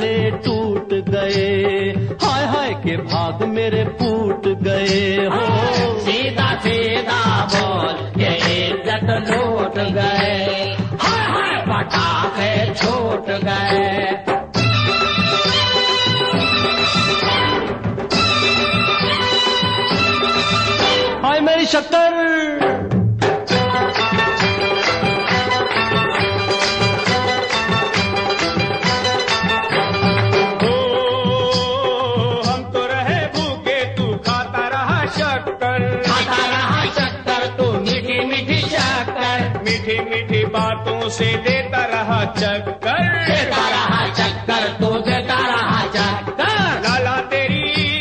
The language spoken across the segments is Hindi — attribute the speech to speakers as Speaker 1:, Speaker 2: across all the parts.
Speaker 1: ताले टूट गए, हाय हाय के भाग मेरे फूट गए हो।
Speaker 2: सीधा सीधा बोल के इज्जत लूट गए, हाय हाय पटाखे छूट गए।
Speaker 1: हाय मेरी शक्कर,
Speaker 3: मीठी मीठी बातों से देता रहा चक्कर,
Speaker 2: देता रहा चक्कर, तू देता रहा चक्कर।
Speaker 3: लाला तेरी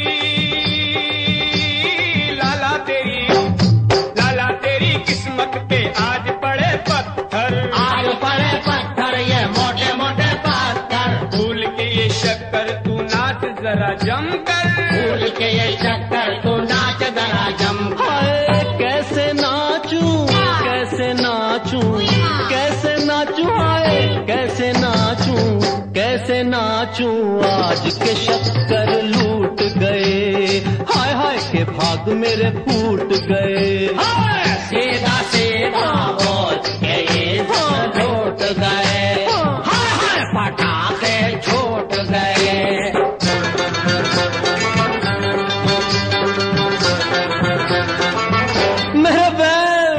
Speaker 3: किस्मत पे आज पड़े पत्थर,
Speaker 2: आज पड़े पत्थर, ये मोटे मोटे पत्थर।
Speaker 3: भूल के ये शक्कर तू नाच जरा जमकर,
Speaker 2: भूल के ये शक्कर तू नाच जरा जमकर।
Speaker 1: कैसे नाचूं कैसे नाचूं कैसे नाचूं, हाय कैसे नाचूं कैसे नाचूं, आज के शक्कर लूट गए, हाय हाय के भाग मेरे फूट गए।
Speaker 2: सीधा सीधा बोल के इज्जत लूट गए, हाय हाय पटाखे छूट गए।
Speaker 1: मेरे बैल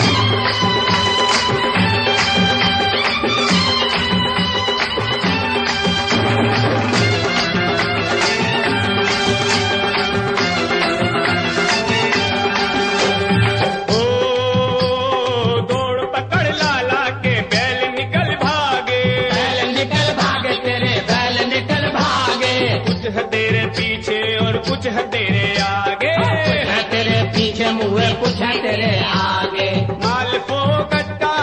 Speaker 3: दौड़ पकड़ लाला के बैल निकल भागे,
Speaker 2: बैल निकल भागे, तेरे बैल निकल भागे।
Speaker 3: कुछ है तेरे पीछे और कुछ है तेरे आगे,
Speaker 2: कुछ है तेरे पीछे मुँह, कुछ है तेरे आगे।
Speaker 3: माल फोकट का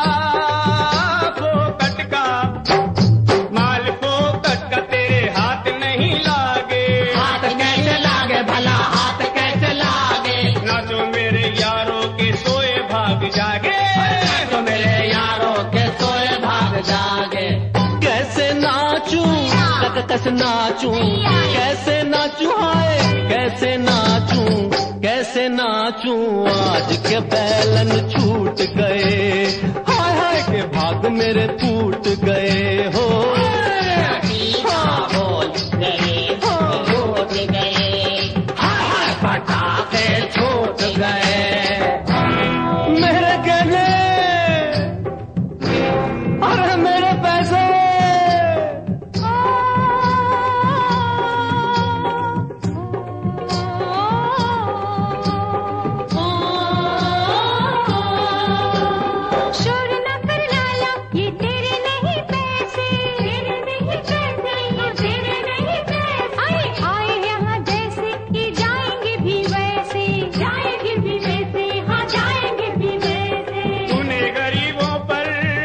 Speaker 3: माल फोकट का तेरे हाथ नहीं लागे,
Speaker 2: हाथ कैसे लागे भला, हाथ कैसे लागे।
Speaker 3: नाचो मेरे यारों के सोए भाग जागे,
Speaker 2: तो मेरे यारों के सोए भाग जागे।
Speaker 1: कैसे नाचूं कैसे नाचूं कैसे नाचूं, हाय कैसे नाचूं कैसे नाचूं, आज के बैलन छूट गए, हाय हाय के भाग मेरे फूट गए हो।
Speaker 2: बोल गए छूट गए, हाय हाय पटाखे छूट गए।
Speaker 1: मेरे गहने, अरे मेरे पैसे,
Speaker 4: शोर न कर लाला, ये तेरे नहीं पैसे, तेरे नहीं पैसे, ये तेरे नहीं पैसे। आए आए यहाँ जैसे ये जाएंगे भी वैसे, जाएंगे भी वैसे, हाँ जाएंगे भी वैसे।
Speaker 3: तूने गरीबों पर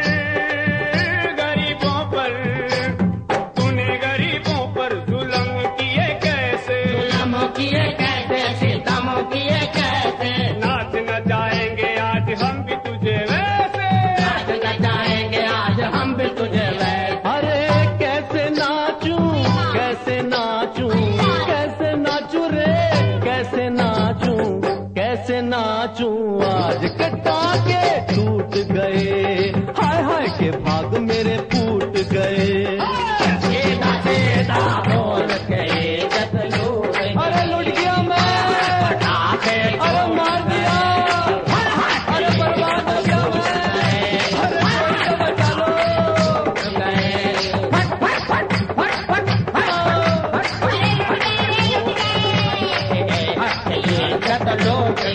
Speaker 3: जुल्म किए कैसे,
Speaker 2: जुल्म किए कैसे, सितम किए कैसे।
Speaker 3: नाच न जाएंगे आज हम भी तुझे वैसे,
Speaker 2: नाच न जाएंगे आज हम भी तुझे वैसे।
Speaker 1: अरे कैसे नाचूं कैसे नाचूं कैसे नाचूं रे कैसे नाचूं कैसे नाचूं, आज के टाके टूट गए, हाय हाय के भाग मेरे फूट गए।
Speaker 2: सीधा सीधा बोल के इज्जत लूट गए,
Speaker 1: अरे लुट गया मैं,
Speaker 2: पटाखे
Speaker 1: अरे मार दिया, अरे बर्बाद हो गया मैं, अरे कोई तो बचा लो।
Speaker 2: इज्जत लूट